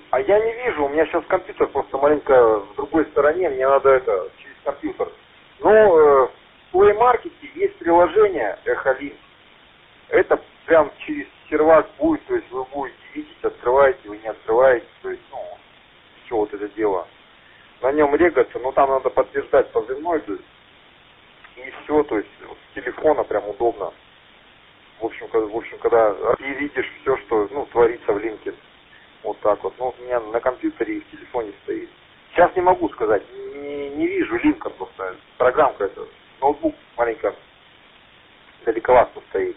А я не вижу, у меня сейчас компьютер просто маленько в другой стороне, мне надо это через компьютер. Но в Play Market есть приложение Echolink. Это прям через сервак будет, то есть вы будете видеть, открываете, вы не открываете, то есть, что вот это дело. На нем регаться, но там надо подтверждать позывной, то есть, и все, то есть, с телефона прям удобно. В общем, когда и видишь все, что, творится в линке. Вот так вот. У меня на компьютере и в телефоне стоит. Сейчас не могу сказать, не вижу линка просто. Программка это, ноутбук маленько далековато стоит.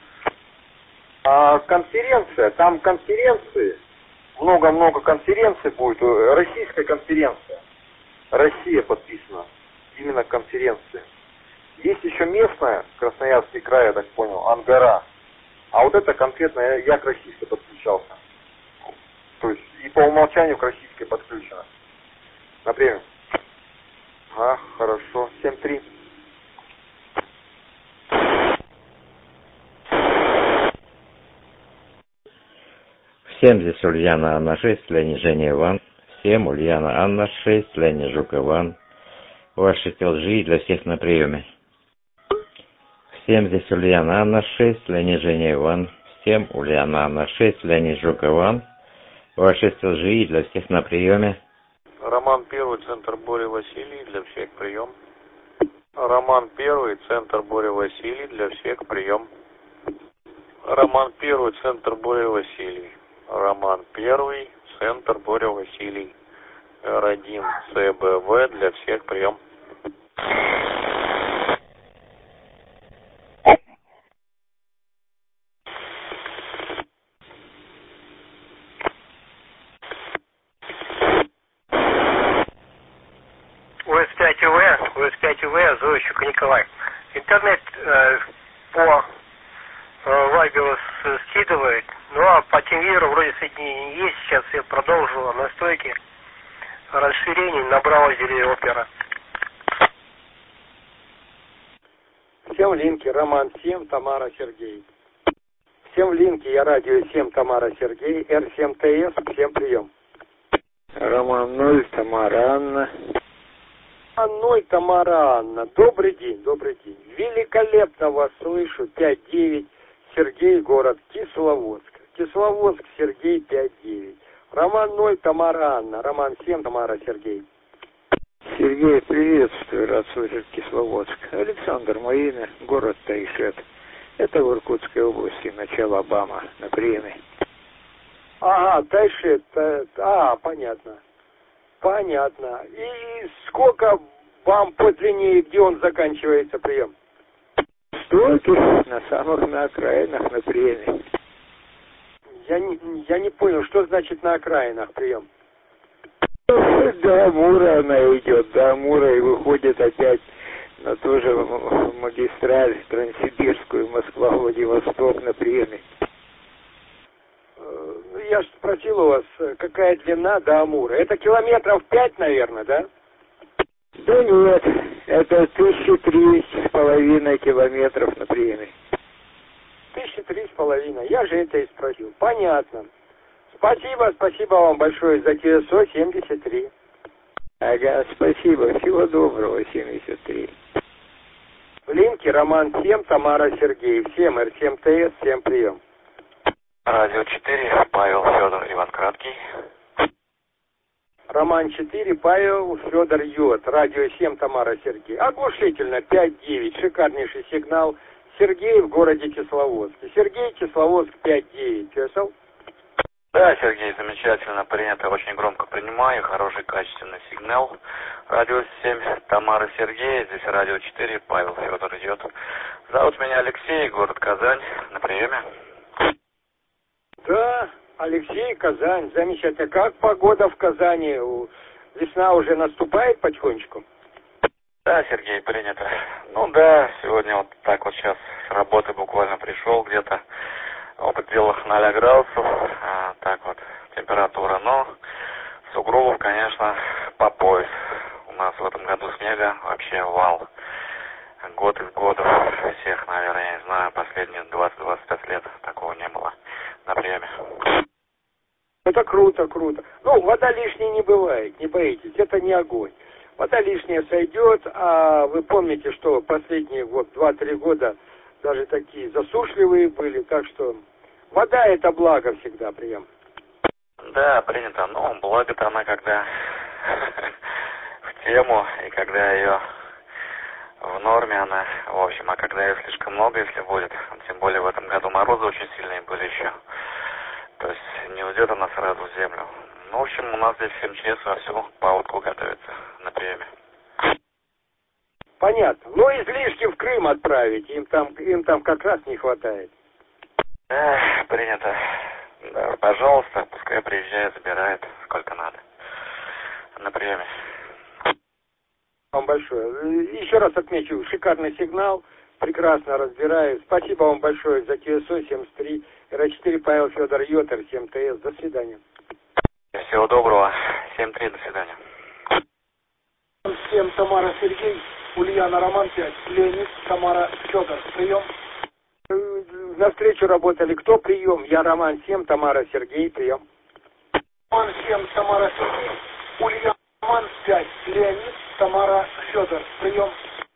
А конференция, там конференции, много-много конференций будет. Российская конференция. Россия подписана. Именно конференция. Есть еще местная, Красноярский край, я так понял, Ангара. А вот это конкретно я к российской подключался. То есть и по умолчанию к российской подключено. Например. Хорошо. 7-3. Всем здесь Ульяна Анна 6, Леонид Женя Иван. Всем Ульяна Анна 6, Леонид Жук Иван. Ваши лжи для всех на приеме. Всем здесь Ульяна Анна 6, Леонид Женя Иван. Всем Ульяна Анна 6, Леонид Жук Иван. Ваши лжи для всех на приеме. Роман Первый, центр Боря Василий, для всех прием. Роман Первый, центр Боря Василий, для всех прием. Роман Первый, центр Боря Василий. Роман Первый, центр Боря Василий. Р1 ЦБВ, для всех прием. УС-5УВ, Зоищук Николай. Интернет по Вайберу скидывает, а по Тимвиру вроде соединение есть. Сейчас я продолжила настройки расширений на браузере Opera. Всем в линке Роман 7, Тамара Сергей. Всем в линке я радио 7, Тамара Сергей, Р7ТС, всем прием. Роман 0, Тамара Анна. Роман 0, Тамара Анна. Добрый день, добрый день. Великолепно вас слышу. 5-9, Сергей, город Кисловодск. Кисловодск, Сергей, 5-9. Роман 0, Тамара Анна. Роман 7, Тамара Сергей. Сергей, приветствую, рад слышать Кисловодск. Александр, мое имя, город Тайшет. Это в Иркутской области, начало Обама, на приеме. Ага, Тайшет, понятно. Понятно. И сколько вам по длине, где он заканчивается прием? Стойки на окраинах, на приеме. Я не понял, что значит на окраинах прием? До Амура она идет, до Амура и выходит опять на ту же магистраль Транссибирскую, Москва-Владивосток на приеме. Я же спросил у вас, какая длина до Амура. Это километров 5, наверное, да? Да нет, это 1300,5 километров на приеме. 1300,5. Я же это и спросил. Понятно. Спасибо вам большое за ТСО 73. Ага, спасибо. Всего доброго, 73. В линке Роман 7, Тамара Сергей. Всем Р7ТС, всем прием. Радио 4, Павел, Федор, Иван Краткий. Роман 4, Павел, Федор, Йод. Радио 7, Тамара Сергей. Оглушительно, 5-9. Шикарнейший сигнал. Сергей в городе Кисловодске. Сергей, Кисловодск, 5-9. Слышал? Да, Сергей, замечательно принято, очень громко принимаю, хороший качественный сигнал. Радио 7, Тамара Сергей, здесь радио 4, Павел Федор идет. Зовут меня Алексей, город Казань, на приеме. Да, Алексей, Казань, замечательно. Как погода в Казани? Весна уже наступает потихонечку? Да, Сергей, принято. Ну да, сегодня вот так вот сейчас с работы буквально пришел где-то. В пределах 0 градусов, так вот, температура, но сугробов, конечно, по пояс. У нас в этом году снега вообще вал. Год из года всех, наверное, я не знаю, последние 20-25 лет такого не было на приеме. Это круто, круто. Ну, вода лишней не бывает, не боитесь, это не огонь. Вода лишняя сойдет, а вы помните, что последние 2-3 года даже такие засушливые были, так что вода это благо всегда, прием. Да, принято. Ну, благо-то она когда в тему, и когда ее в норме она, в общем, а когда ее слишком много, если будет, тем более в этом году морозы очень сильные были еще, то есть не уйдет она сразу в землю. Ну, в общем, у нас здесь в МЧС вовсю паводку готовится на приеме. Понятно. Ну, излишки в Крым отправить, им там как раз не хватает. Принято. Да, пожалуйста, пускай приезжает, забирает, сколько надо. На приеме. Вам большое. Еще раз отмечу, шикарный сигнал, прекрасно разбираю. Спасибо вам большое за ТСО 73, РА-4 Павел Федор Йотер, 7ТС. До свидания. Всего доброго. 7-3, до свидания. 7 Тамара Сергей, Ульяна Роман 5, Леонид, Тамара Федор. Прием. На встречу работали кто? Прием. Я Роман 7, Тамара Сергей. Прием. Роман 7, Тамара Сергей, Ульяна Роман 5, Леонид, Тамара Федор. Прием.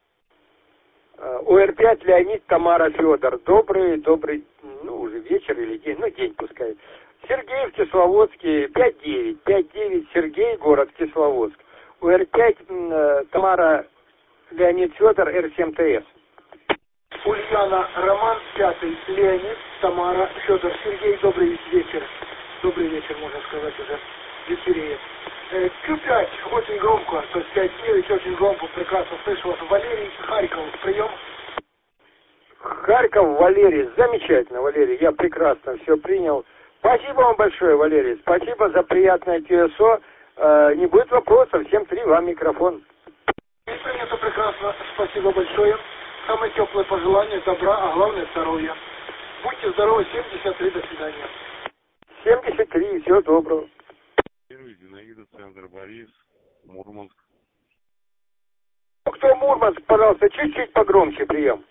УР-5, Леонид, Тамара Федор. Добрый, ну, уже вечер или день, ну, день пускай. Сергей в Кисловодске, 5-9, Сергей, город Кисловодск. УР-5, Тамара, Леонид Федор, Р7ТС. Ульяна Роман 5, Леонид, Тамара Федор. Сергей, добрый вечер. Добрый вечер, можно сказать, уже вечереет. Q5, очень громко, то есть 5-9, очень громко, прекрасно слышу вас. Валерий, Харьков, прием. Харьков, Валерий, замечательно, Валерий, я прекрасно все принял. Спасибо вам большое, Валерий, спасибо за приятное ТСО. Не будет вопросов, 7-3, вам микрофон. Это прекрасно, спасибо большое. Самые теплые пожелания, добра, а главное здоровья. Будьте здоровы, 73, до свидания. 73, всего доброго. Зинаида, центр Борис, Мурманск. Кто Мурманск, пожалуйста, чуть-чуть погромче прием.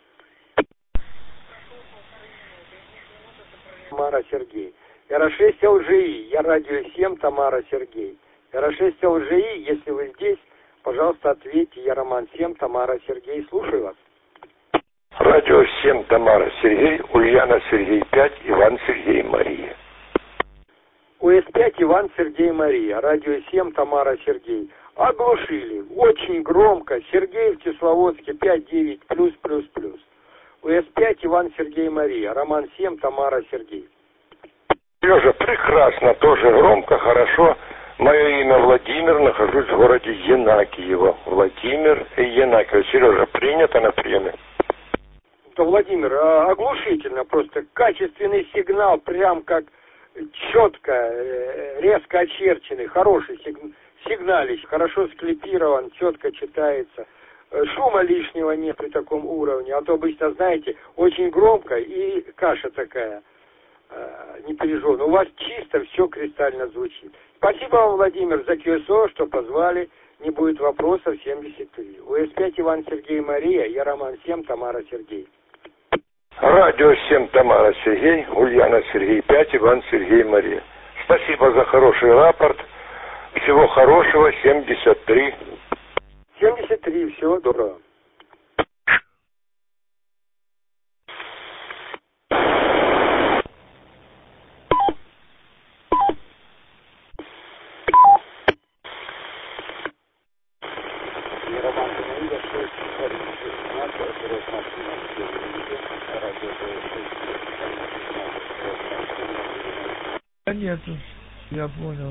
Тамара Сергей. РА-6 ЛЖИ, я радио 7, Тамара Сергей. РА-6 ЛЖИ, если вы здесь, пожалуйста, ответьте, я Роман 7, Тамара Сергей, слушаю вас. Радио 7, Тамара Сергей, Ульяна Сергей 5, Иван Сергей Мария. УС-5, Иван Сергей Мария, радио 7, Тамара Сергей. Оглушили, очень громко, Сергей в Кисловодске 5-9, плюс. УС-5, Иван Сергей Мария, Роман 7, Тамара Сергей. Сережа, прекрасно, тоже громко, хорошо. Мое имя Владимир, нахожусь в городе Янакиево. Владимир и Янакиево. Сережа, принято на приеме. Да, Владимир, оглушительно, просто качественный сигнал, прям как четко, резко очерченный, хороший сигналищ, хорошо склипирован, четко читается. Шума лишнего нет при таком уровне, а то обычно, знаете, очень громко и каша такая непряженная. У вас чисто все кристально звучит. Спасибо вам, Владимир, за КСО, что позвали. Не будет вопросов, 73. УС-5, Иван Сергей Мария, я Роман 7, Тамара Сергей. Радио 7, Тамара Сергей, Ульяна Сергей 5, Иван Сергей Мария. Спасибо за хороший рапорт. Всего хорошего, 73. 73, всего доброго. Нету, я понял.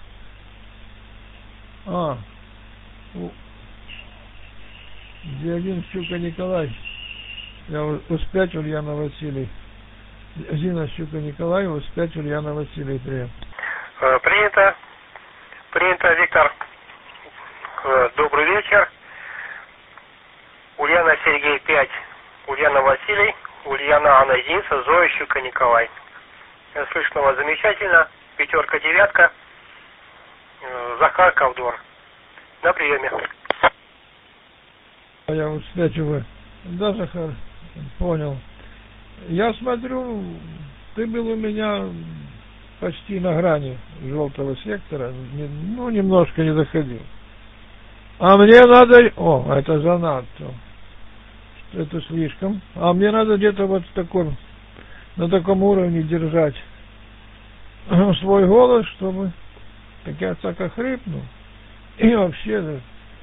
Где один Щука Николай. Я УС-5 Ульяна Василий. Зина Щука Николай, УС-5 Ульяна Василий, прием. Принято. Принято, Виктор. Добрый вечер. Ульяна Сергей 5, Ульяна Василий, Ульяна Анна Единица, Зоя Щука Николай. Слышно вас замечательно. 5-9. Захар Ковдор. На приеме. Я УС-5 УВ. Да, Захар, понял. Я смотрю, ты был у меня почти на грани желтого сектора, ну, немножко не доходил. А мне надо... О, это занадто. Это слишком. А мне надо где-то вот на таком уровне держать свой голос, чтобы... Так я так охрипну. И вообще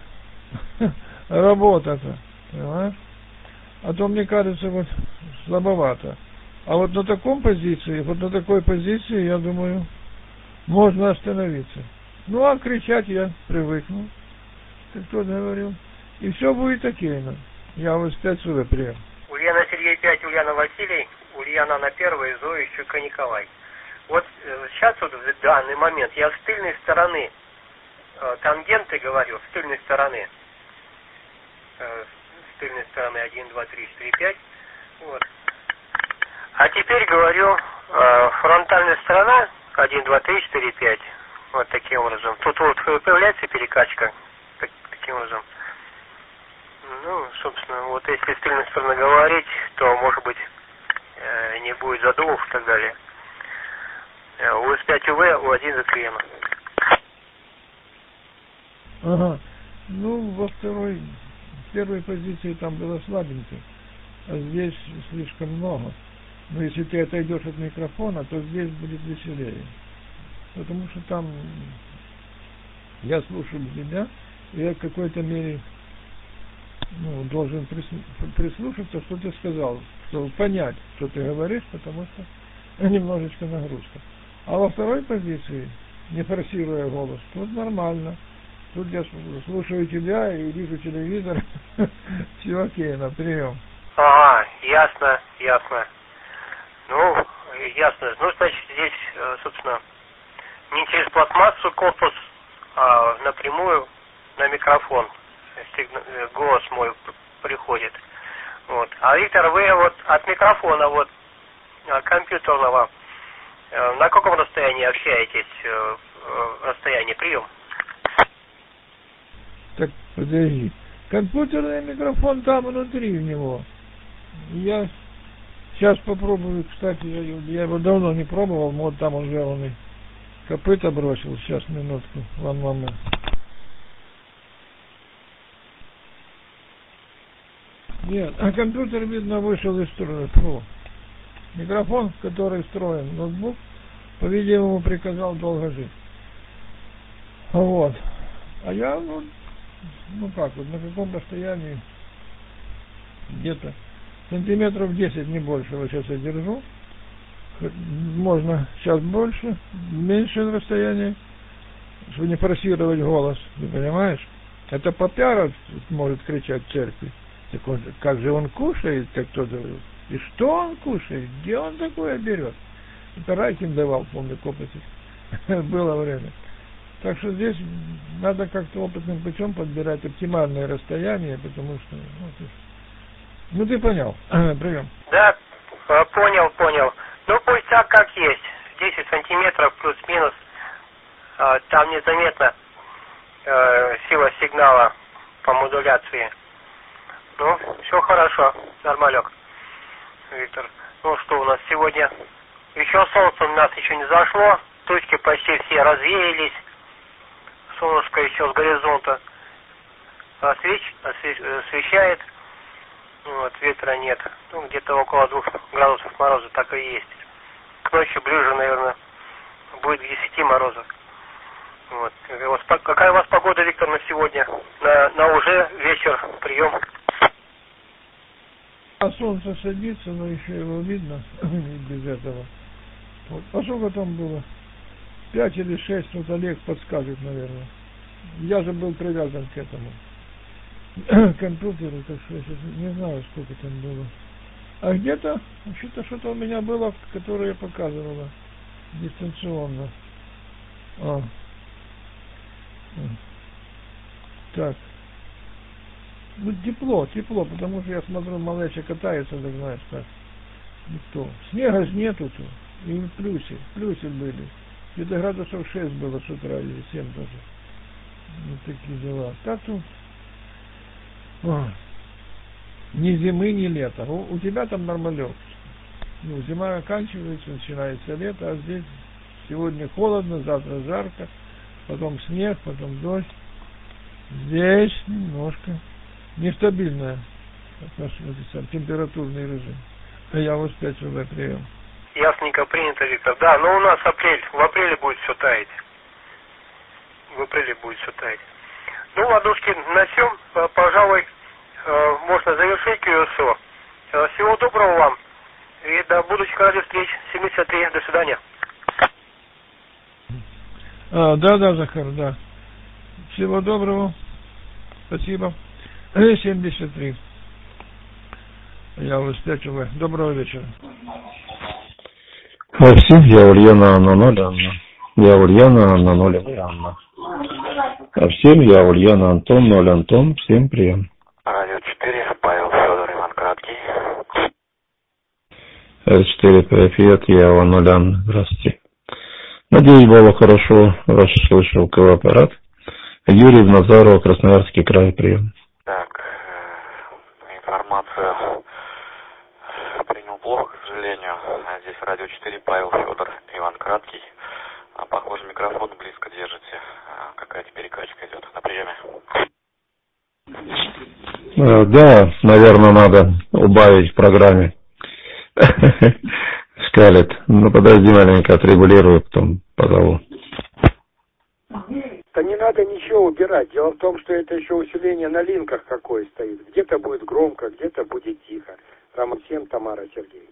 работа-то, понимаешь? А то, мне кажется, вот слабовато. А вот на такой позиции, я думаю, можно остановиться. Ну, а кричать я привыкну, как кто говорил. И все будет окейно. Я вас 5 сюда прием. Ульяна Сергей 5, Ульяна Василий, Ульяна на 1, Зоя Щука Николай. Вот сейчас вот в данный момент я с тыльной стороны тангенты говорю, с тыльной стороны 1, 2, 3, 4, 5. Вот. А теперь говорю фронтальная сторона 1, 2, 3, 4, 5. Вот таким образом. Тут вот появляется перекачка таким образом. Ну, собственно, вот если с тыльной стороны говорить, то, может быть, не будет задувов и так далее. УС5 УВ, У1 заклеено. Ага. Ну, в первой позиции там было слабенько, а здесь слишком много. Но если ты отойдешь от микрофона, то здесь будет веселее. Потому что там я слушаю тебя, и я в какой-то мере должен прислушаться, что ты сказал, чтобы понять, что ты говоришь, потому что немножечко нагрузка. А во второй позиции, не форсируя голос, тут нормально. Тут я слушаю тебя и вижу телевизор. Все окей, на прием. Ага, ясно. Ну, ясно. Ну, значит, здесь, собственно, не через пластмассу корпус, а напрямую на микрофон. Голос мой приходит. Вот. А Виктор, вы вот от микрофона вот компьютерного на каком расстоянии общаетесь? Расстояние прием? Так, подожди. Компьютерный микрофон там внутри в него. Я сейчас попробую, кстати, я его давно не пробовал, вот там уже он и копыта бросил. Сейчас, минутку, one moment. Нет, а компьютер, видно, вышел из строя. Микрофон, который встроен, ноутбук, по-видимому, приказал долго жить. Вот. А я, ну как, вот на каком расстоянии, где-то сантиметров 10, не больше, вот сейчас я держу. Можно сейчас больше, меньше расстояние, чтобы не форсировать голос, ты понимаешь? Это Попяров может кричать в церкви. Так он, как же он кушает, как кто-то говорит. И что он кушает? Где он такое берет? Это Райкин давал, помню, опыте. Было время. Так что здесь надо как-то опытным путем подбирать оптимальное расстояние, потому что... Ну, ты понял. Прием. Да, понял. Ну, пусть так, как есть. 10 сантиметров плюс-минус. Там незаметно сила сигнала по модуляции. Ну, все хорошо. Нормалек, Виктор. Ну, что у нас сегодня? Еще солнце у нас еще не зашло. Тучки почти все развеялись. Солнышко еще с горизонта освещает. Вот, ветра нет. Ну, где-то около 2 градусов мороза так и есть. К ночи ближе, наверное, будет к 10 морозов. Вот. Какая у вас погода, Виктор, на сегодня? На уже вечер, прием. А солнце садится, но еще его видно без этого. Вот. А сколько там было? 5 или 6, вот Олег подскажет, наверное. Я же был привязан к этому компьютеру, так что я сейчас не знаю, сколько там было. А где-то, вообще-то что-то у меня было, которое я показывала дистанционно. Так. Ну, тепло, потому что я смотрю, малеча катается, так знаешь, так. Никто. Снега ж нету тут. И плюсы были. Где-то градусов 6 было с утра, или 7 тоже. Вот такие дела. Так тут ни зимы, ни лета. У тебя там нормалек. Ну, зима оканчивается, начинается лето, а здесь Сегодня холодно, завтра жарко, потом снег, потом дождь. Здесь немножко нестабильная температурный режим. Я вот 5 РВ прием. Ясненько принято, Виктор. Да, но у нас апрель. В апреле будет все таять. В апреле будет все таять. Ну, ладушки, на всем, пожалуй, можно завершить QSO. Всего доброго вам. И до будущих радиовстреч. 73. До свидания. Да, Захар, да. Всего доброго. Спасибо. 73. Я уже 5 РВ. Доброго вечера. Всем я Ульяна Анна 0 Анна. Я Ульяна Анна 0 Анна. А всем я Ульяна Антон 0 Антон. Всем прием. Радио 4, Павел Федор, Иван Краткий. Радио 4, привет, я Иван 0 Анна. Здравствуйте. Надеюсь, было хорошо, расслышал КВ-аппарат. Юрий Назаров, Красноярский край, прием. Так, информацию принял плохо, к сожалению. Здесь радио 4, Павел Федор, Иван Краткий. Похоже, микрофон близко держите. Какая-то перекачка идет на приеме. Да, наверное, надо убавить в программе. Скалит. Ну, подожди маленько, отрегулирую, потом позову. Да не надо ничего убирать. Дело в том, что это еще усиление на линках какое стоит. Где-то будет громко, где-то будет тихо. Роман 7, Тамара, Сергей.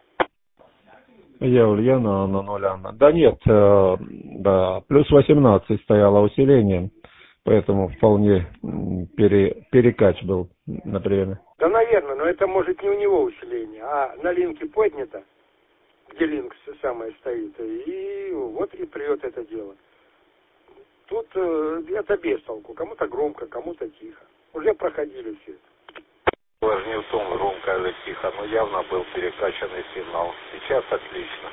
Я Ульяна, Анна 0 Анна. Да нет, да, плюс 18 стояло усиление, поэтому вполне перекач был на приеме. Да, наверное, но это может не у него усиление, а на линке поднято, где линк самое стоит, и вот и прет это дело. Тут это без толку, кому-то громко, кому-то тихо. Уже проходили все это. Важнее в том, громко или тихо, но явно был перекачанный сигнал. Сейчас отлично.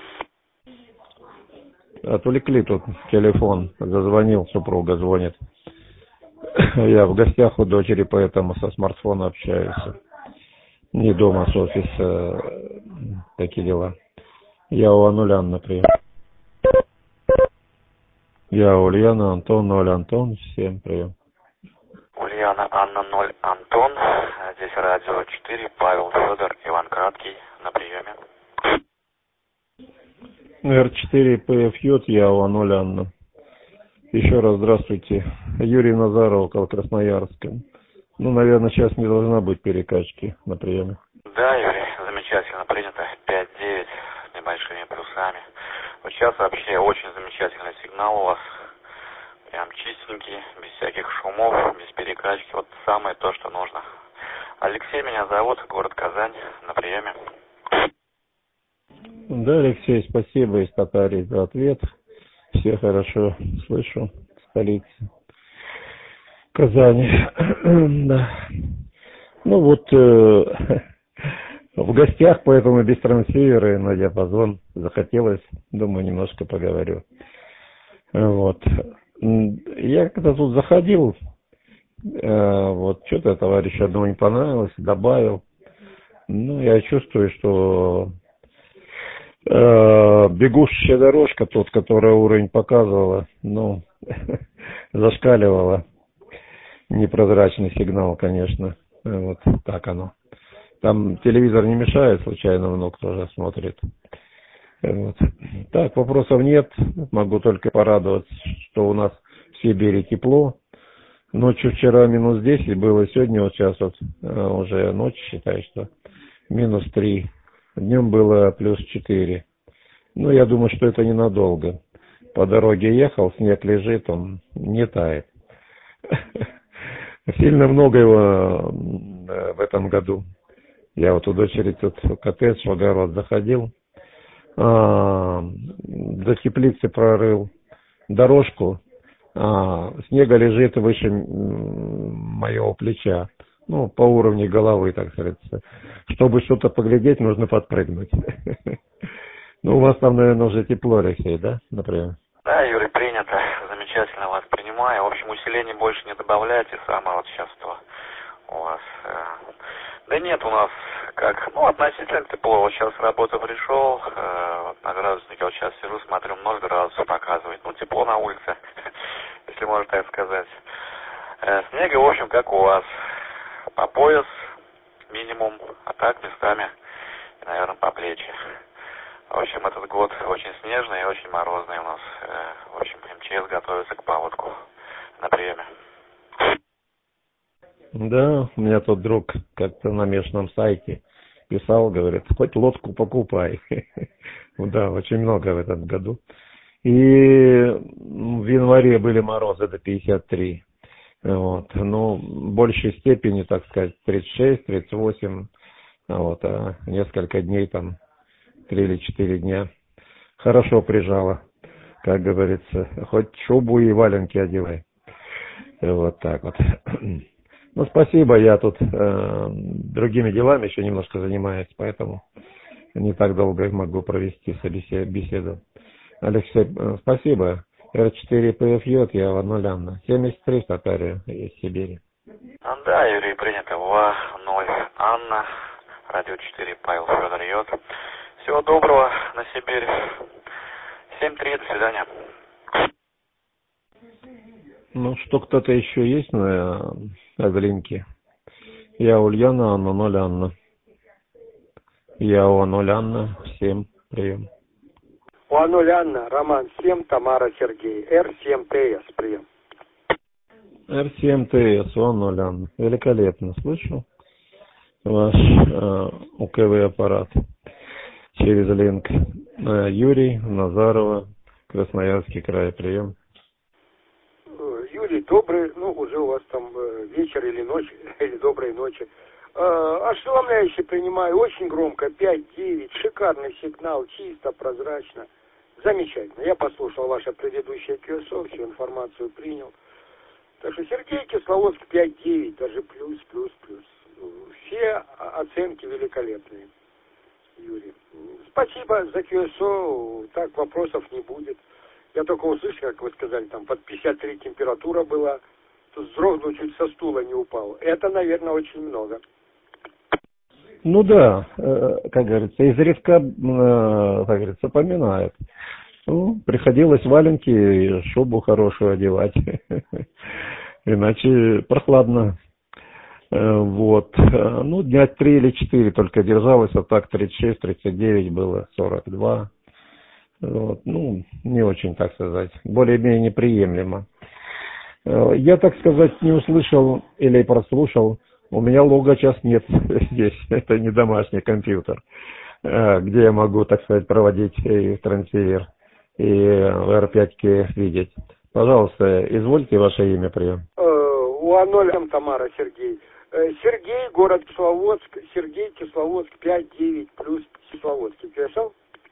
Отвлекли тут телефон, зазвонил, супруга звонит. Я в гостях у дочери, поэтому со смартфона общаюсь. Не дома, с офиса, такие дела. Я у Анулян, например. Я Ульяна, Антон, 0 Антон, всем прием. Ульяна, Анна 0 Антон. Здесь радио 4, Павел Федор, Иван Краткий на приеме. Р4 ПФ, я у 0 Анна. Еще раз здравствуйте. Юрий Назаров, Красноярска. Ну, наверное, сейчас не должна быть перекачки на приеме. Да, Юрий, замечательно принято. 5-9 с небольшими плюсами. Вот сейчас вообще очень замечательный сигнал у вас. Прям чистенький, без всяких шумов, без перекачки. Вот самое то, что нужно. Алексей меня зовут, город Казань, на приеме. Да, Алексей, спасибо из Татарии за ответ. Все хорошо слышу. Столица Казани. Да. Ну вот, в гостях, поэтому без трансивера на диапазон захотелось, думаю, немножко поговорю. Вот. Я когда тут заходил, вот что-то товарищу одному не понравилось, добавил. Ну, я чувствую, что бегущая дорожка, тот, которая уровень показывала, ну, зашкаливала. Непрозрачный сигнал, конечно. Вот так оно. Там телевизор не мешает, случайно внук тоже смотрит. Вот. Так, вопросов нет. Могу только порадоваться, что у нас в Сибири тепло. Ночью вчера минус 10 было, сегодня вот сейчас вот уже ночь, считай, что минус 3. Днем было плюс 4. Ну, я думаю, что это ненадолго. По дороге ехал, снег лежит, он не тает. Сильно много его в этом году. Я вот у дочери тут в коттедж, в огород заходил. До теплицы прорыл дорожку. Снега лежит выше моего плеча. Ну, по уровню головы, так сказать. Чтобы что-то поглядеть, нужно подпрыгнуть. Ну, у вас там, наверное, уже тепло, Алексей, да, например? Да, Юрий, принято. Замечательно вас принимаю. В общем, усиление больше не добавляйте. Самое вот сейчас то у вас? Да нет, у нас как, ну, относительно тепло. Вот сейчас с работы пришел, вот на градуснике вот сейчас сижу, смотрю, 0 градусов показывает. Ну, тепло на улице, если можно так сказать. Снега, в общем, как у вас, по пояс минимум, а так местами, наверное, по плечи. В общем, этот год очень снежный и очень морозный у нас. В общем, МЧС готовится к паводку на приеме. Да, у меня тот друг как-то на местном сайте писал, говорит, хоть лодку покупай. Да, очень много в этом году. И в январе были морозы до 53. Вот. Ну, в большей степени, так сказать, 36, 38. Вот, а несколько дней, там, 3 или 4 дня. Хорошо прижало, как говорится. Хоть шубу и валенки одевай. Вот так вот. Ну, спасибо, я тут другими делами еще немножко занимаюсь, поэтому не так долго могу провести беседу. Алексей, спасибо. Р4ПФЙ, я в 0 Анна. 73 в Татарии, из Сибири. Да, Юрий, принято. В 0 Анна. Радио 4, Павел Федор Йод. Всего доброго на Сибирь. 7-3, до свидания. Ну, что кто-то еще есть на линке? Я Ульяна, Анна, 0 Анна. Я у 0 Анна, 7, прием. У 0 Анна, Роман 7, Тамара Сергей, Р7ТС, прием. Р7ТС, у 0 Анна. Великолепно, слышу ваш УКВ аппарат через линк. Юрий, Назарова, Красноярский край, прием. Юрий, добрый, ну, уже у вас там вечер или ночь, или доброй ночи. Ошеломляюще принимаю, очень громко, 5-9, шикарный сигнал, чисто, прозрачно. Замечательно. Я послушал ваше предыдущее QSO, всю информацию принял. Так что Сергей, Кисловодск 5-9, даже плюс. Все оценки великолепные, Юрий. Спасибо за QSO, так вопросов не будет. Я только услышал, как вы сказали, там под 53 температура была, то вздрогнул, чуть со стула не упал. Это, наверное, очень много. Ну да, как говорится, изредка, как говорится, поминают. Ну, приходилось валенки и шубу хорошую одевать, иначе прохладно. Вот, ну, дня 3 или 4 только держалось, а так 36, 39 было, 42. Вот, ну, не очень, так сказать, более-менее приемлемо. Я, так сказать, не услышал или прослушал. У меня лога сейчас нет здесь, это не домашний компьютер, где я могу, так сказать, проводить и трансфер, и в R5 видеть. Пожалуйста, извольте ваше имя, прием. У 0 Тамара Сергей. Сергей, город Кисловодск, Сергей, Кисловодск, 5-9 плюс Кисловодский. Писал?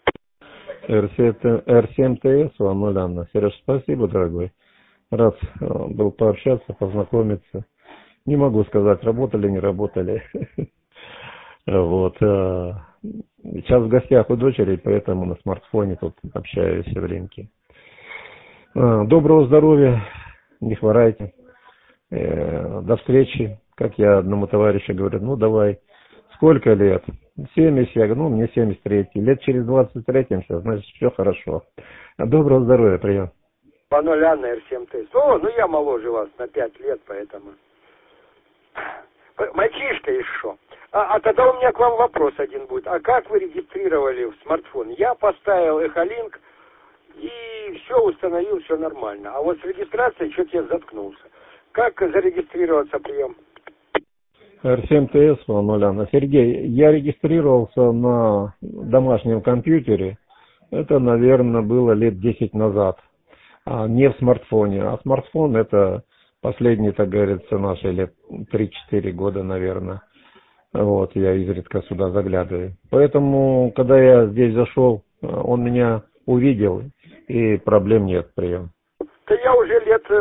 R7TS, у 0 Анна. Сереж, спасибо, дорогой. Рад был пообщаться, познакомиться. Не могу сказать, работали, не работали. Вот. Сейчас в гостях у дочери, поэтому на смартфоне тут общаюсь в линке. Доброго здоровья, не хворайте. До встречи. Как я одному товарищу говорю, ну давай, сколько лет? 70, я говорю, ну мне 73. Лет через 23 сейчас, значит, все хорошо. Доброго здоровья, прием. По 0 Анна, Р7Т. О, ну я моложе вас на 5 лет, поэтому... Мальчишка еще. А тогда у меня к вам вопрос один будет. А как вы регистрировали в смартфон? Я поставил Эхолинк и все установил, все нормально. А вот с регистрацией что-то я заткнулся. Как зарегистрироваться, прием? R7TS, 0 Анна. Сергей, я регистрировался на домашнем компьютере. Это, наверное, было лет 10 назад. Не в смартфоне. А смартфон это последние, так говорится, наши лет 3-4 года, наверное. Вот, я изредка сюда заглядываю. Поэтому, когда я здесь зашел, он меня увидел, и проблем нет, прием. Да я уже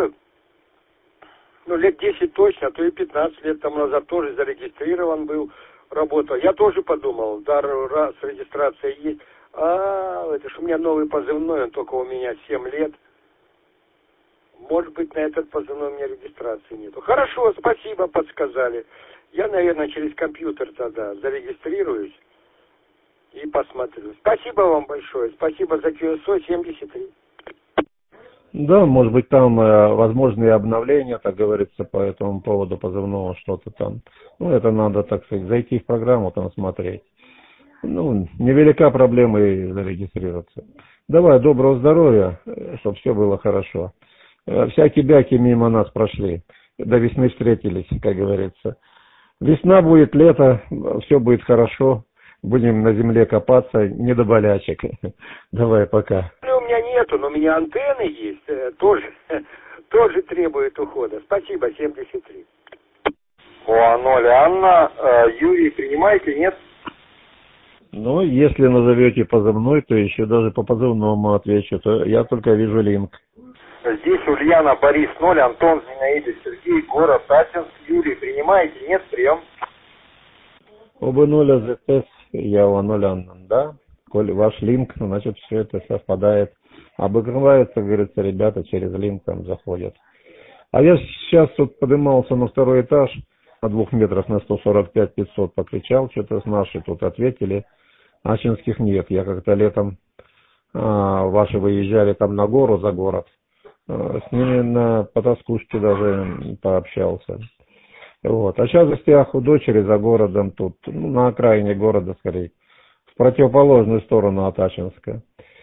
лет 10 точно, а то и 15 лет тому назад тоже зарегистрирован был, работал. Я тоже подумал, да, раз регистрация есть. Это ж у меня новый позывной, он только у меня 7 лет. может быть, на этот позывной у меня регистрации нету. Хорошо, спасибо, подсказали. Я, наверное, через компьютер тогда зарегистрируюсь и посмотрю. Спасибо вам большое. Спасибо за QSO 73. Да, может быть, там возможные обновления, так говорится, по этому поводу позывного, что-то там. Ну, это надо, так сказать, зайти в программу, там смотреть. Ну, невелика проблема и зарегистрироваться. Давай, доброго здоровья, чтобы все было хорошо. Всякие-бяки мимо нас прошли. До весны встретились, как говорится. Весна будет, лето, все будет хорошо. Будем на земле копаться, не до болячек. Давай, пока. У меня нету, но у меня антенны есть. Тоже требует ухода. Спасибо, 73. О, Анна, Юрий, принимаете, нет? Ну, если назовете позывной, то еще даже по позывному отвечу. То я только вижу линк. Здесь Ульяна, Борис 0, Антон, Зинаида, Сергей, город Тасинск. Юрий, принимаете? Нет, прием. Оба 0 АЗС, Ява 0 Анна, да? Коль ваш линк, значит, все это совпадает. Обыгрываются, как говорится, ребята через линк там заходят. А я сейчас вот поднимался на второй этаж, на 2 метрах на 145-500 покричал, что-то с нашей тут ответили. Ачинских нет. Я как-то летом ваши выезжали там на гору, за город. С ними на потаскушке даже пообщался. Вот. А сейчас в гостях у дочери за городом тут, ну, на окраине города скорее, в противоположную сторону от Ачинска.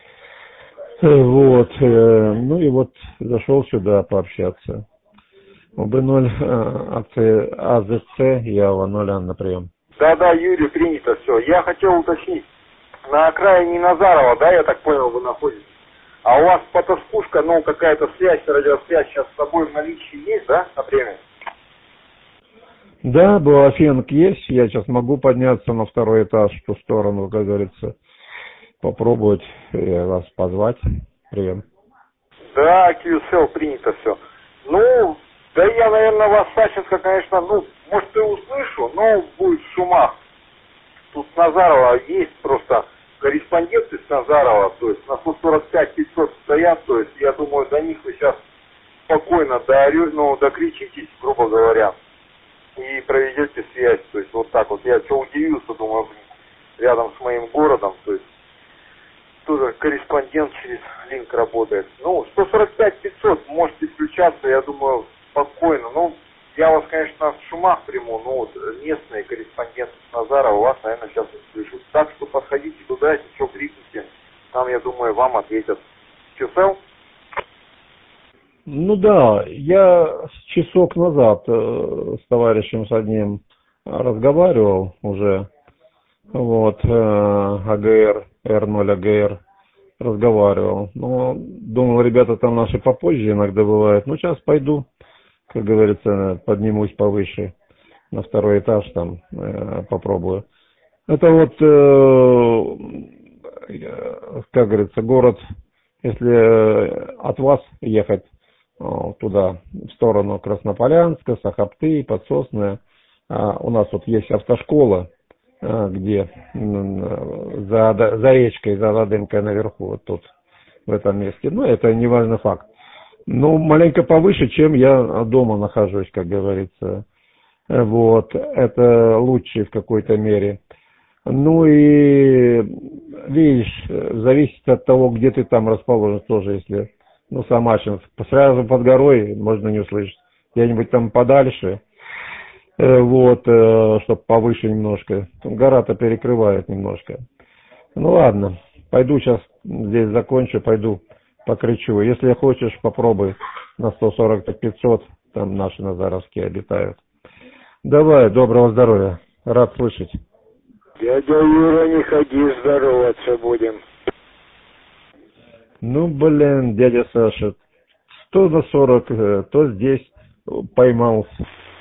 Вот. Ну и вот зашел сюда пообщаться. ОБ0 акции АЗЦ, Ява 0 на прием. Да, Юрий, принято все. Я хотел уточнить. На окраине Назарова, да, я так понял, вы находитесь. А у вас потаскушка, ну, какая-то связь, радиосвязь сейчас с собой в наличии есть, да, на время? Да, Буафенк есть. Я сейчас могу подняться на второй этаж в ту сторону, как говорится. Попробовать вас позвать. Прием. Да, QSL, принято все. Ну, да я, наверное, вас Саченко, конечно, ну, может и услышу, но будет в шумах. Тут с Назарова есть просто корреспонденты с Назарова, то есть на 145-500 стоят, то есть я думаю, до них вы сейчас спокойно докричитесь, грубо говоря, и проведете связь, то есть вот так вот. Я что удивился, думаю, рядом с моим городом, то есть тоже корреспондент через линк работает. Ну, 145-500 можете включаться, я думаю, спокойно. Ну, я вас, конечно, в шумах приму, но вот местные корреспонденты с Назарова вас, наверное, сейчас услышат. Так что подходите туда, если что, крикните. Там, я думаю, вам ответят. QSL? Ну да, я часок назад с товарищем с одним разговаривал уже. Вот, АГР, Р0 АГР разговаривал. Но думал, ребята там наши попозже иногда бывают. Ну, сейчас пойду, как говорится, поднимусь повыше на второй этаж, там попробую. Это вот, как говорится, город, если от вас ехать туда, в сторону Краснополянска, Сахапты, Подсосная, у нас вот есть автошкола, где за речкой, за Ладынкой наверху, вот тут, в этом месте. Ну, это не важный факт. Ну, маленько повыше, чем я дома нахожусь, как говорится. Вот, это лучше в какой-то мере. Ну и, видишь, зависит от того, где ты там расположен тоже, если, ну, сам Ачинск. Сразу под горой можно не услышать. Где-нибудь там подальше. Вот, чтобы повыше немножко. Гора-то перекрывает немножко. Ну ладно, пойду сейчас здесь закончу, пойду покричу. Если хочешь, попробуй на 140-500, там наши назаровские обитают. Давай, доброго здоровья, рад слышать. Дядя Юра, не ходи, здороваться будем. Ну, блин, дядя Саша, 100 на 40, то здесь поймался.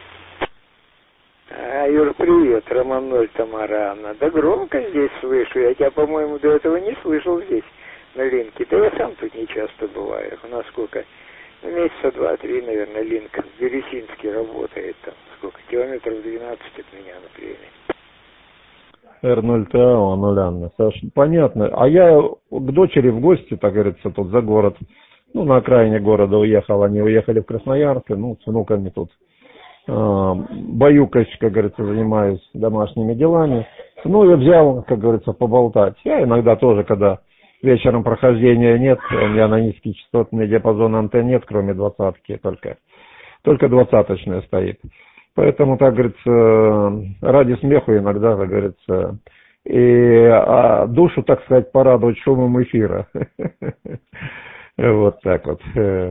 Юр, привет, Роман 0, Тамара Анна. Да громко здесь слышу, я тебя, по-моему, до этого не слышал здесь, на линке. Да я сам тут не часто бываю. У нас сколько? Ну, месяца 2-3, наверное, линк в Бересинске работает там. Сколько? Километров 12 от меня, например. R0TA, 0 Анна. Саша, понятно. А я к дочери в гости, так говорится, тут за город на окраине города уехал, они уехали в Красноярск, с внуками тут баюкой, как говорится, занимаюсь домашними делами. И взял, как говорится, поболтать. Я иногда тоже, когда вечером прохождения нет, у меня на низкий частотный диапазон антенн нет, кроме 20-ки, только 20-очная стоит. Поэтому, так говорится, ради смеху иногда, как говорится, и душу, так сказать, порадовать шумом эфира. Вот так вот.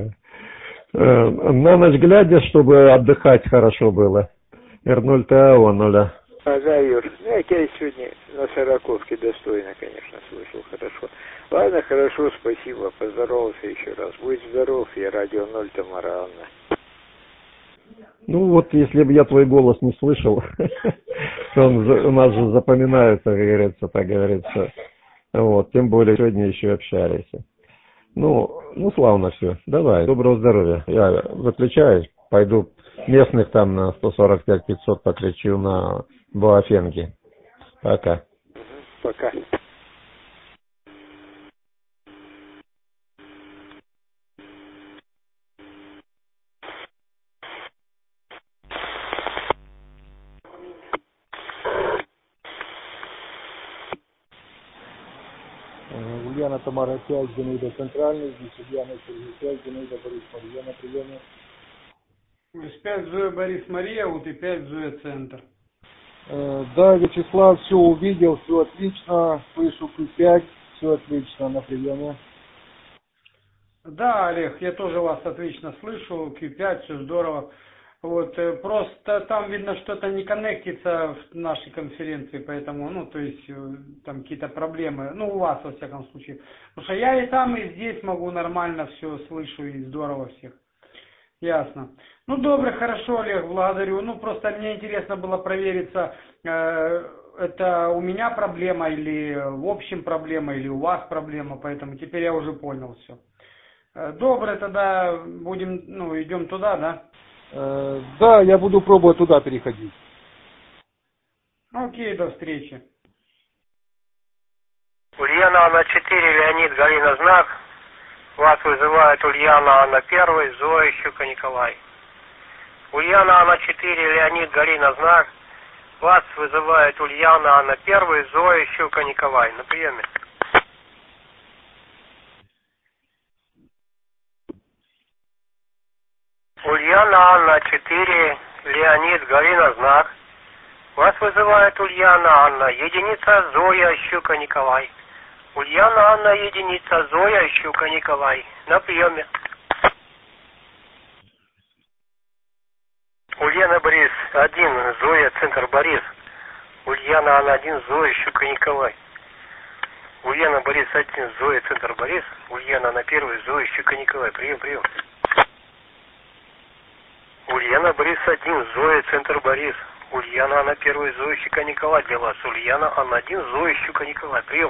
На ночь глядя, чтобы отдыхать хорошо было. R0ТАО 0. Да, Юр, я тебя сегодня на Сороковке достойно, конечно, слышал, хорошо. Ладно, хорошо, спасибо, поздоровался еще раз. Будь здоров, я радио 0 Тамара Анна. Если бы я твой голос не слышал, он у нас же запоминается, так говорится. Тем более сегодня еще общались. Славно все. Давай, доброго здоровья. Я выключаюсь, пойду местных там на 145-500 покричу на Буафенге. Пока. Пока. Ульяна Тамара 5, Зинаида Центральный, здесь Ульяна Сергей 5, Зинаида Борис Мария на приеме. 5 Зоя Борис Мария, и 5 Зоя Центр. Да, Вячеслав, все увидел, все отлично, слышу Q5, все отлично на приеме. Да, Олег, я тоже вас отлично слышу, Q5, все здорово. Просто там видно, что-то не коннектится в нашей конференции, поэтому, там какие-то проблемы, у вас, во всяком случае. Потому что я и там, и здесь могу нормально все слышу, и здорово всех. Ясно. Добро, хорошо, Олег, благодарю. Просто мне интересно было провериться, это у меня проблема, или в общем проблема, или у вас проблема, поэтому теперь я уже понял все. Добро, тогда будем, идем туда, да? Да, я буду пробовать туда переходить. Окей, до встречи. Ульяна Анна 4, Леонид, Галина Знак. Вас вызывает Ульяна Анна 1, Зоя Щука Николай. Ульяна Анна 4, Леонид, Галина Знак. Вас вызывает Ульяна Анна 1, Зоя Щука Николай. На приеме. Ульяна Анна 4, Леонид, Галина Знак. Вас вызывает Ульяна Анна, единица Зоя Щука Николай. Ульяна Анна, единица Зоя Щука Николай. На приеме. Ульяна Борис 1, Зоя Центр Борис. Ульяна Анна 1, Зоя Щука Николай. Ульяна Борис 1, Зоя Центр Борис. Ульяна Анна 1, Зоя Щука Николай. Прием. Ульяна Борис 1, Зоя Центр Борис. Ульяна Анна 1, Зоя Щука Николай. Для вас. Ульяна Анна 1, Зоя Щука Николай. Прием.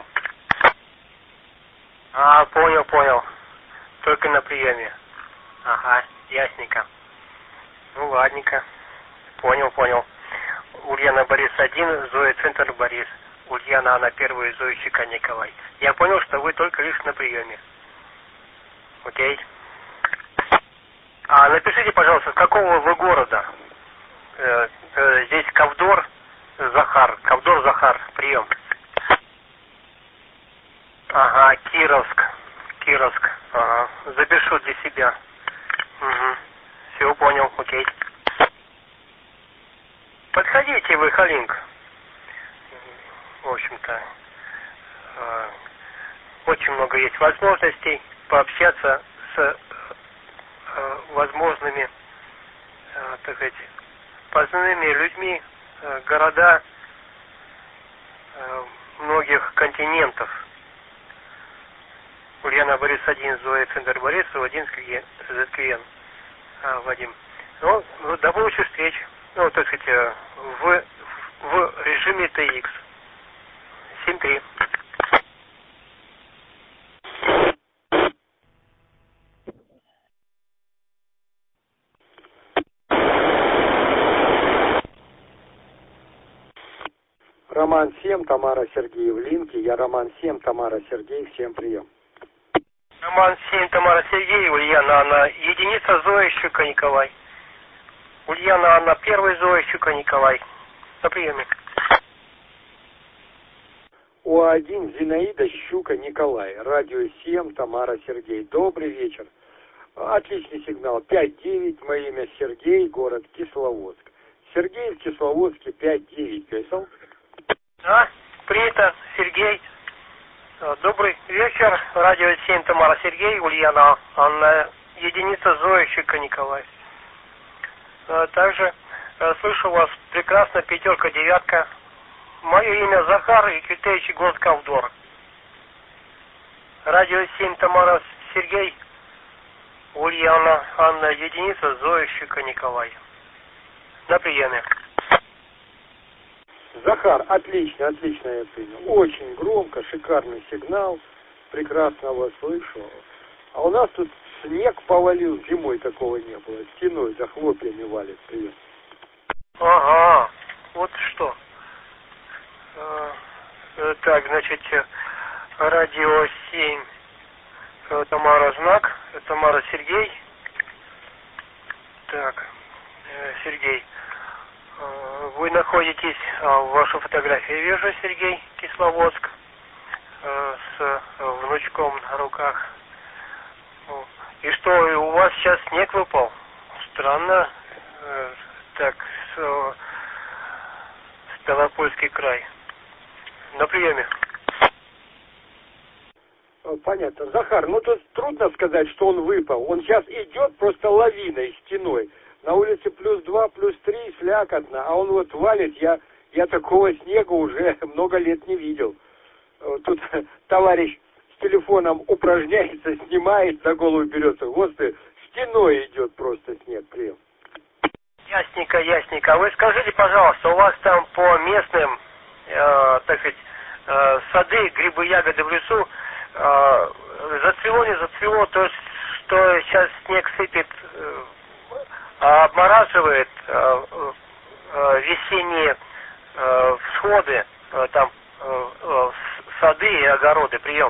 Понял. Только на приеме. Ага, ясненько. Ладненько. Понял. Ульяна Борис 1, Зоя Центр Борис. Ульяна Анна 1, Зоя Щука Николай. Я понял, что вы только лишь на приеме. Окей. Напишите, пожалуйста, с какого вы города? Здесь Ковдор Захар. Прием. Ага, Кировск. Ага, запишу для себя. Угу. Все, понял, окей. Подходите вы, Халинг. В общем-то, очень много есть возможностей пообщаться с возможными, так сказать, познанными людьми, города многих континентов. Ульяна Борис 1, Зоя Центр Борис, 1 ЗКН. Вадим. До будущих встреч. Так сказать, в режиме TX. 7-3. Роман 7, Тамара Сергей в линке. Я Роман 7, Тамара Сергей. Всем прием. Роман 7, Тамара Сергей, Ульяна Анна, единица Зоя Щука Николай. Ульяна Анна, первый Зоя Щука Николай. На приеме. О1 Зинаида Щука Николай. Радио 7, Тамара Сергей. Добрый вечер. Отличный сигнал. 5-9. Мое имя Сергей, город Кисловодск. Сергей в Кисловодске 5-9 писал. Да, принято, Сергей. Добрый вечер. Радио 7, Тамара Сергей, Ульяна Анна, единица Зоя Щука Николай. Также слышу вас прекрасно, 5-9. Мое имя Захар и Китаевич город Ковдор. Радио 7, Тамара Сергей, Ульяна Анна, единица Зоя Щука Николай. На приеме. Захар, отлично я принял. Очень громко, шикарный сигнал. Прекрасно вас слышу. А у нас тут снег повалил, зимой такого не было. Стеной за хлопьями валит. Привет. Ага, вот что. Так, значит, радио 7, Тамара Знак, Тамара Сергей. Так, Сергей, вы находитесь, вашу фотографию вижу, Сергей, Кисловодск, с внучком на руках. И что, у вас сейчас снег выпал? Странно. Так, Ставропольский край. На приеме. Понятно. Захар, ну тут трудно сказать, что он выпал. Он сейчас идет просто лавиной, стеной. На улице +2, +3, слякотно. А он вот валит. Я такого снега уже много лет не видел. Тут товарищ с телефоном упражняется, снимает, на голову берется. Господи, стеной идет просто снег. Прием. Ясненько. Вы скажите, пожалуйста, у вас там по местным, так сказать, сады, грибы, ягоды в лесу, зацвело, не зацвело, то есть, что сейчас снег сыпет, обмораживает весенние всходы, там, сады и огороды. Прием.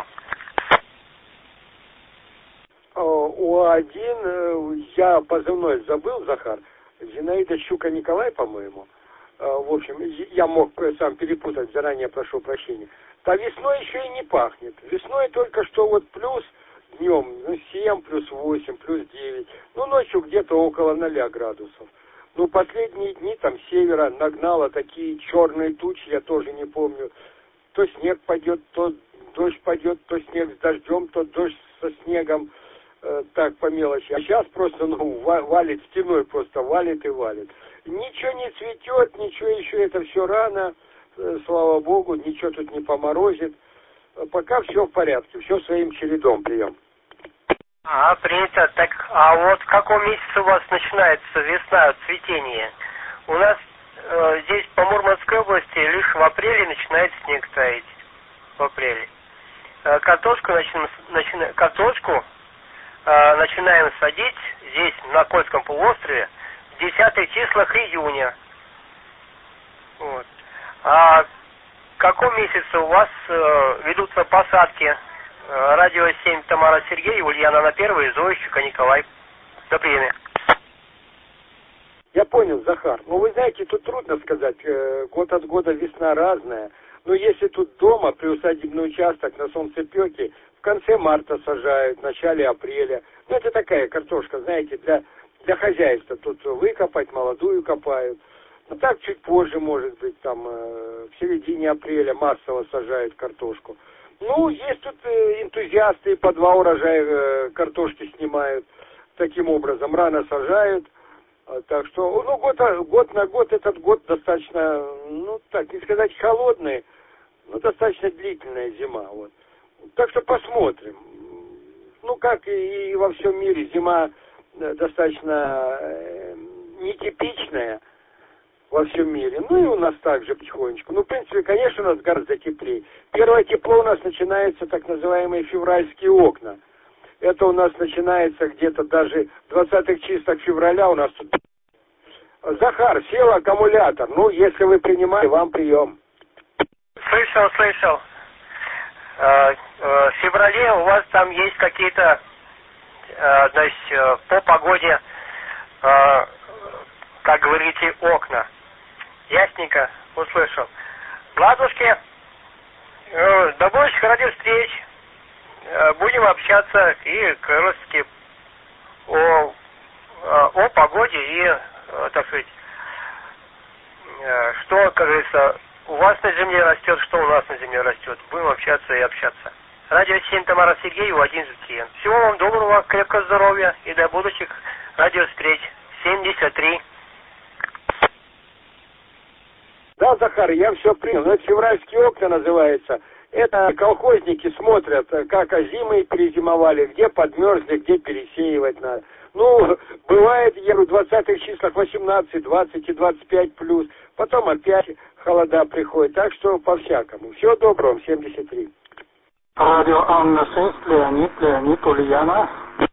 О1, я позывной забыл, Захар. Зинаида Щука Николай, по-моему. В общем, я мог сам перепутать, заранее прошу прощения. А весной еще и не пахнет. Весной только что вот плюс днем, 7, +8, +9. Ночью где-то около 0 градусов. Последние дни там с севера нагнало такие черные тучи, я тоже не помню. То снег пойдет, то дождь пойдет, то снег с дождем, то дождь со снегом. Так, по мелочи. А сейчас просто, валит стеной, просто валит и валит. Ничего не цветет, ничего еще, это все рано, слава богу, ничего тут не поморозит. Пока все в порядке, все своим чередом. Прием. Принято. Так, а вот в каком месяце у вас начинается весна, цветение? У нас здесь по Мурманской области лишь в апреле начинает снег таять. В апреле. Картошку начинаем садить здесь, на Кольском полуострове, в 10 числах июня. Вот. А в каком месяце у вас ведутся посадки? Радио 7, Тамара Сергей, Ульяна на первой, Зоя Щука Николай. На приеме. Я понял, Захар. Вы знаете, тут трудно сказать. Год от года весна разная. Но если тут дома, приусадебный участок на солнцепеке, в конце марта сажают, в начале апреля. Это такая картошка, знаете, для хозяйства. Тут выкопать, молодую копают. Так чуть позже, может быть, там в середине апреля массово сажают картошку. Есть тут энтузиасты, по 2 урожая картошки снимают. Таким образом, рано сажают. Так что, год на год, этот год достаточно, так не сказать холодный, но достаточно длительная зима. Вот. Так что посмотрим. Как и во всем мире, зима достаточно нетипичная во всем мире. И у нас также потихонечку. В принципе, конечно, у нас гораздо теплее. Первое тепло у нас начинается так называемые февральские окна. Это у нас начинается где-то даже в 20-х числах февраля у нас тут. Захар, сел аккумулятор. Если вы принимаете, вам прием. Слышал. в феврале у вас там есть какие-то, значит, по погоде, как говорите, окна. Ясненько услышал. Ладушки, до будущих радиовстреч. Будем общаться и, как раз таки, о погоде и, так сказать, что, как говорится, у вас на земле растет, что у нас на земле растет. Будем общаться и общаться. Радио 7, Тамара Сергеева, 11 клиент. Всего вам доброго, крепкого здоровья и до будущих радиовстреч. 73. Да, Захар, я все принял. Но это февральские окна называется. Это колхозники смотрят, как озимые перезимовали, где подмерзли, где пересеивать надо. Ну, бывает, я говорю, в 20-х числах 18, 20 и 25 плюс. Потом опять холода приходят. Так что по-всякому. Всего доброго, 73. Радио Анна 6, Леонид, Ульяна.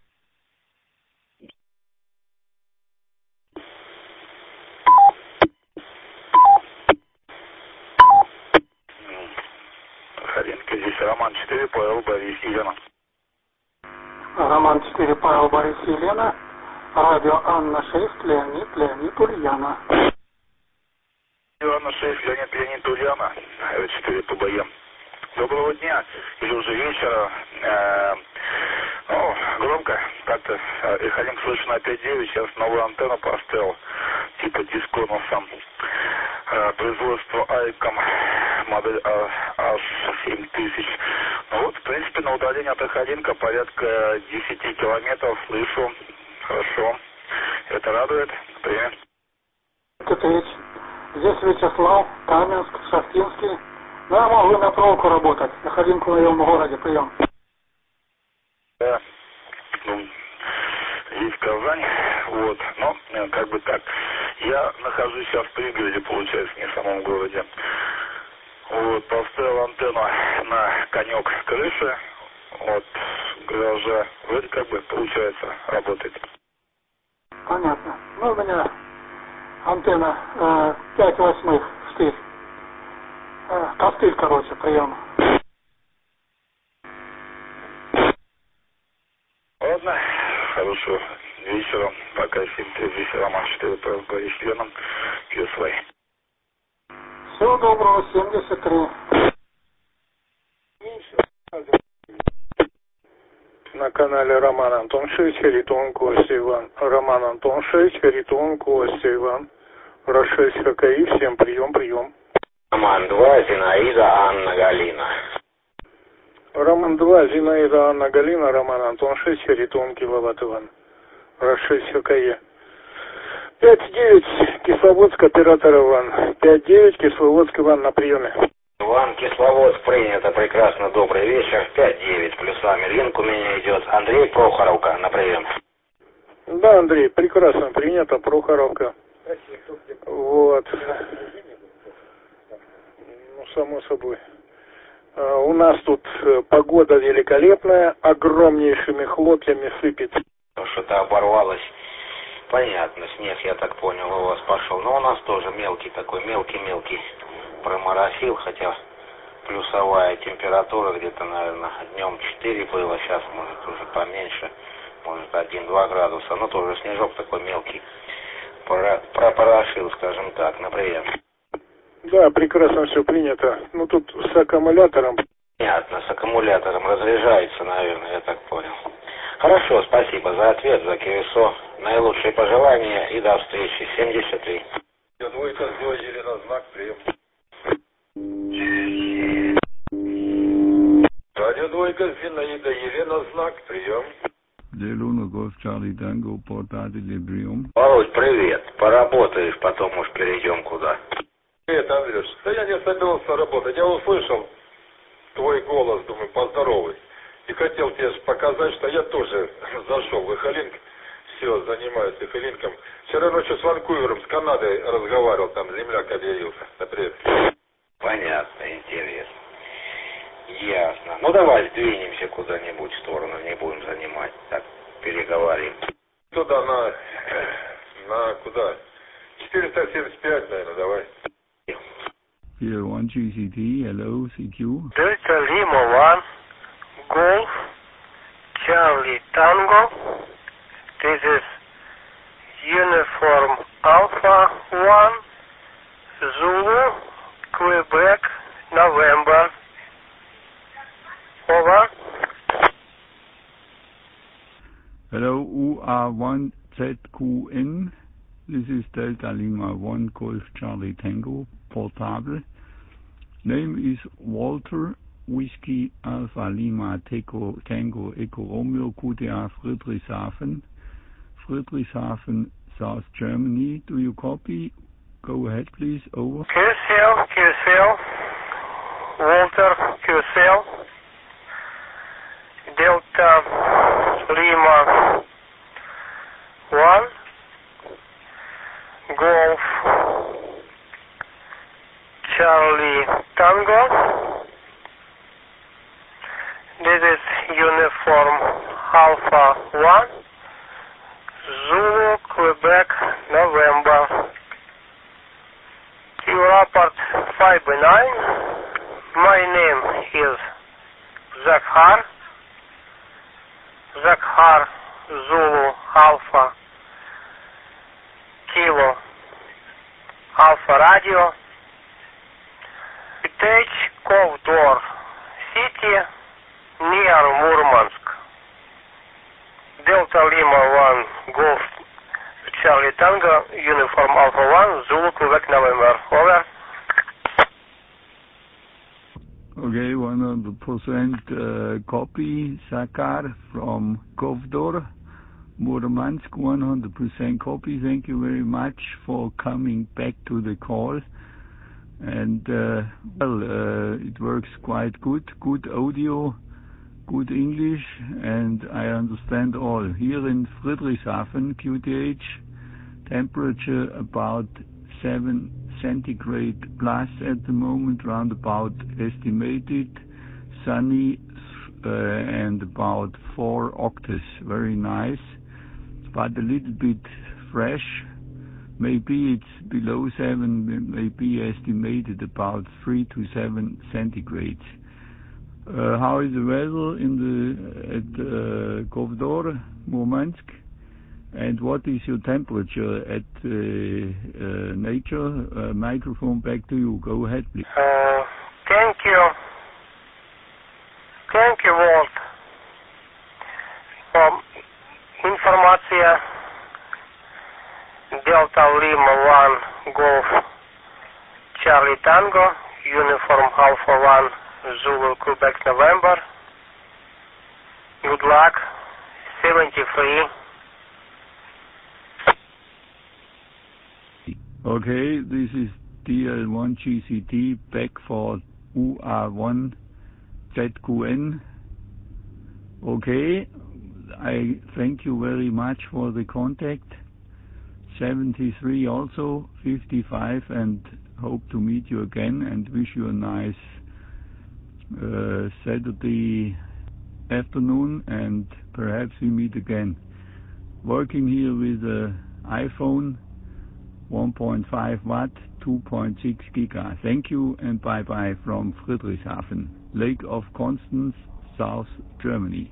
Харенко, здесь Роман 4, Павел, Борис, Елена. Роман 4, Павел, Борис, Елена. Радио Анна 6, Леонид, Ульяна. Радио Анна 6, Леонид, Ульяна. 4 ПБМ. Доброго дня, или уже вечера. Громко, как-то Эхолинк слышно на 5.9, сейчас новую антенну поставил, типа дисконусом. Производство Айком, модель H7000. Ну вот, в принципе, на удаление от Эхолинка порядка 10 километров слышу. Хорошо. Это радует. Привет. Петрович. Здесь Вячеслав, Каменск, Шахтинский. Ну, я могу на проволоку работать. Эхолинку в моем городе. Прием. Да. Ну, здесь Казань. Вот. Но, как бы так. Я нахожусь сейчас в пригороде, получается, не в самом городе. Вот, поставил антенну на конек крыши. Вот, гаража. Вроде как бы получается работать. Понятно. Ну, у меня антенна 5/8 штырь. Костыль, короче, прием. Ладно, хорошего вечера. Пока 7-3, Роман 4, Борис, Елена, QSY. Всего доброго, 73. На канале Роман Антон 6, Харитон, Костя Иван. Роман Антон 6, Харитон, Костя Иван. Ра-6 ХКИ, всем прием. Роман 2, Зинаида, Анна, Галина. Роман 2, Зинаида, Анна, Галина, Роман Антон 6, Харитон, Киловатт Иван. Ра-6 ХКИ. 5-9, Кисловодск, оператор Иван. 5-9, Кисловодск, Иван, на приеме. Иван, Кисловодск, принято, прекрасно, добрый вечер. 5-9, плюсами линк у меня идет. Андрей, Прохоровка, на прием. Да, Андрей, прекрасно принято, Прохоровка. Вот. Ну, само собой. У нас тут погода великолепная, огромнейшими хлопьями сыпет. Что-то оборвалось. Понятно, снег, я так понял, у вас пошел. Но у нас тоже мелкий такой, мелкий. Проморосил, хотя плюсовая температура где-то, наверное, днем 4 было, сейчас может уже поменьше, может 1-2 градуса. Но тоже снежок такой мелкий. Пропорошил, скажем так, на прием. Да, прекрасно все принято. Ну тут с аккумулятором. Понятно, с аккумулятором разряжается, наверное, я так понял. Хорошо, спасибо за ответ, за КСО. Наилучшие пожелания и до встречи. 73. Двойка, Елена, знак, прием. Радио двойка, Зинаида, Елена, знак, прием. Луна, Golf, Charlie, Tango, Порт-Ади, Либриум. Володь, привет. Поработаешь, потом уж перейдем куда. Привет, Андрюш. Да я не собирался работать. Я услышал твой голос, думаю, поздоровый. И хотел тебе показать, что я тоже зашел в Эхолинк. Все, занимаюсь Эхолинком. Вчера ночью с Ванкувером, с Канадой разговаривал, там земляк объявился. Привет. Понятно, интересно. Ясно. Ну давай сдвинемся куда-нибудь в сторону, не будем занимать. Так, переговорим. Туда, на куда? 475, наверное, давай. Sierra 1 GCT, hello, CQ. Delta Lima 1, Golf, Charlie Tango. This is Uniform Alpha 1, Zulu, Quebec, November. Over. Hello, UA1ZQN. This is Delta Lima 1 Golf Charlie Tango, portable. Name is Walter, Whiskey Alpha Lima Tango Echo Romeo QTA Friedrichshafen. Friedrichshafen, South Germany. Do you copy? Go ahead, please. Over. QCL, Walter, QCL, Delta Lima 1, Golf, Charlie Tango. This is Uniform Alpha 1, Zulu, Quebec, November. You report 5-9. My name is Zakhar. Zakhar, Zulu, Alpha, Kilo, Alpha Radio. Pitech, Kovdor City, near Murmansk. Delta Lima 1, Golf, Charlie Tango, Uniform Alpha 1, Zulu, Quebec, November. Over. Okay, 100% copy. Sakar from Kovdor, Murmansk, 100% copy. Thank you very much for coming back to the call. And, it works quite good. Good audio, good English, and I understand all. Here in Friedrichshafen, QTH, temperature about 7 centigrade plus at the moment, round about estimated, sunny, and about 4 octaves. Very nice, but a little bit fresh. Maybe it's below 7, maybe estimated about 3 to 7 centigrades. How is the weather at Kovdor, Murmansk? And what is your temperature at nature? Microphone back to you. Go ahead, please. Thank you. Thank you, Walt. Информация Delta Lima 1 Golf Charlie Tango Uniform Alpha 1 Zulu Quebec November. Good luck. 73. Okay, this is DL1 GCT back for UA1 ZQN. Okay, I thank you very much for the contact. 73 also, 55, and hope to meet you again and wish you a nice Saturday afternoon, and perhaps we meet again. Working here with an iPhone 1.5 watt, 2.6 giga. Thank you and bye-bye from Friedrichshafen, Lake of Constance, South Germany.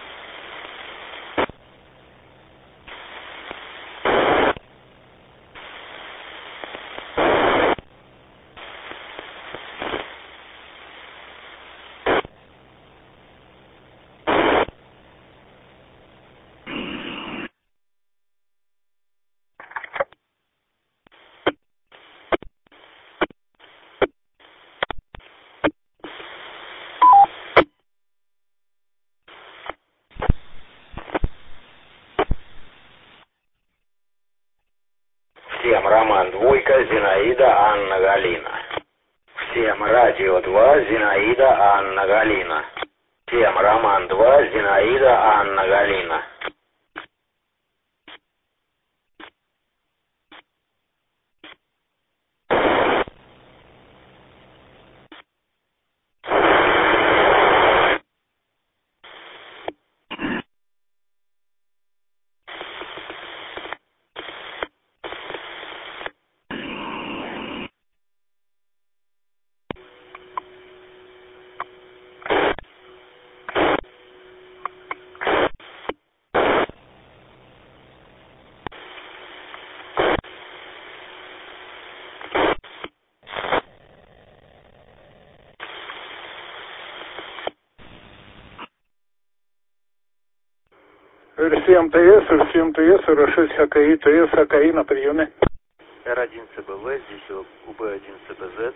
Всем Роман Двойка, Зинаида, Анна, Галина. Всем Радио 2, Зинаида, Анна, Галина. Всем Роман 2, Зинаида, Анна, Галина. Р7 ТС, Р7 ТС, Р6 ХКИ, ТС ХКИ на приеме. Р1 ЦБВ, здесь УБ1 ЦБЗ.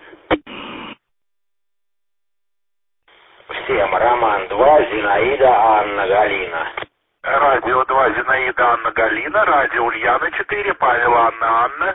Всем Роман 2, Зинаида, Анна, Галина. Радио 2, Зинаида, Анна, Галина. Радио Ульяна 4, Павел, Анна, Анна.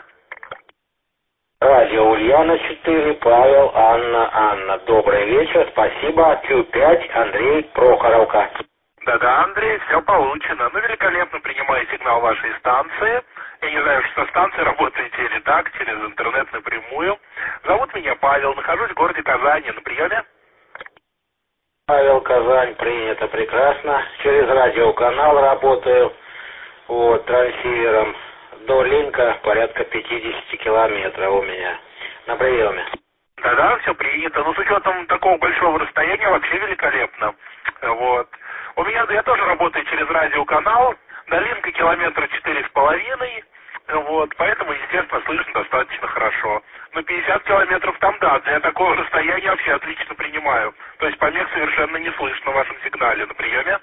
Радио Ульяна 4, Павел, Анна, Анна. Добрый вечер, спасибо. Q5, Андрей, Прохоровка. Да-да, Андрей, все получено. Ну, великолепно принимаю сигнал вашей станции. Я не знаю, что со станцией работаете или так, через интернет напрямую. Зовут меня Павел, нахожусь в городе Казани. На приеме? Павел, Казань, принято прекрасно. Через радиоканал работаю. Вот, трансивером. До Линка порядка 50 километров у меня. На приеме. Да-да, все принято. Ну, с учетом такого большого расстояния вообще великолепно. Вот. Я тоже работаю через радиоканал. До Линка километра 4,5. Вот, поэтому, естественно, слышно достаточно хорошо. Но 50 километров там, да, для такого расстояния вообще отлично принимаю. То есть помех совершенно не слышно в вашем сигнале. На приеме?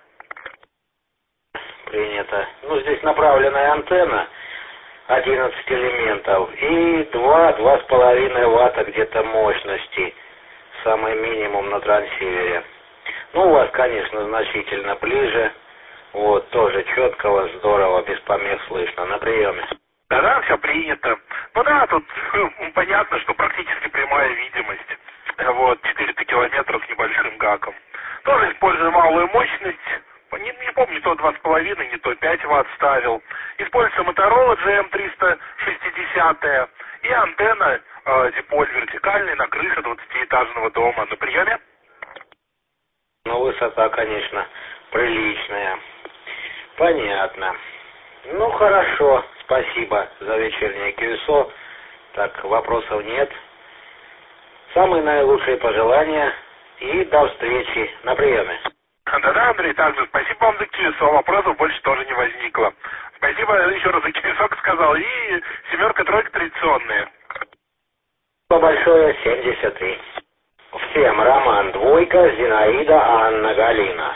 Принято. Ну, здесь направленная антенна 11 элементов и 2,5 ватта где-то мощности. Самый минимум на трансивере. Ну, у вас, конечно, значительно ближе. Вот, тоже четко, здорово, без помех слышно. На приеме. Да-да, все принято. Ну да, тут понятно, что практически прямая видимость. Вот, 400 километров с небольшим гаком. Тоже использую малую мощность. Не помню, то 2,5, не то 5 ватт ставил. Используется Motorola GM360 и антенна диполь вертикальная на крыше 20-этажного дома. На приеме? Ну, высота, конечно, приличная. Понятно. Ну, хорошо. Спасибо за вечернее QSO. Так, вопросов нет. Самые наилучшие пожелания и до встречи на приеме. Да-да, Андрей, также спасибо вам за QSO. Вопросов больше тоже не возникло. Спасибо еще раз за QSO, как сказал. И 7-тройка традиционные. Спасибо большое, 73. Всем Роман 2, Зинаида, Анна, Галина.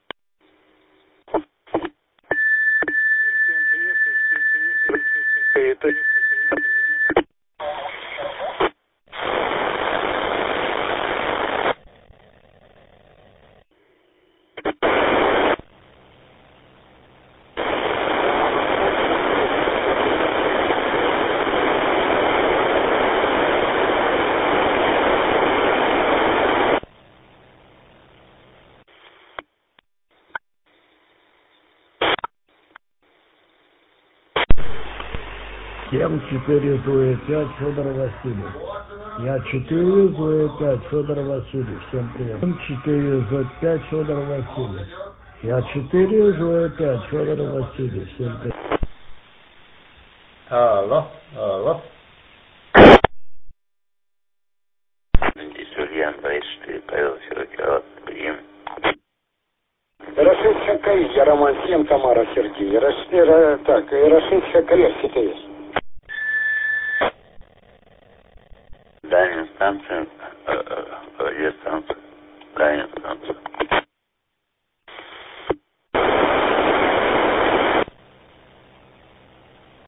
Кем 4 ЗУЭ-5 Федор Васильев. Я 4 ЗУЭ-5 Федор Васильев. Всем привет. 4 ЗУЭ-5 Федор Васильев. Я 4 ЗУЭ-5 Федор Васильев. Всем привет. Алло, алло. Здесь Ульян, 24, Павел, Сергей, прием. Р6 ХКИ, я Роман 7, Тамара, Сергей. Р6 ХКИ, СТС. Дальняя станция, радиостанция, дальняя станция.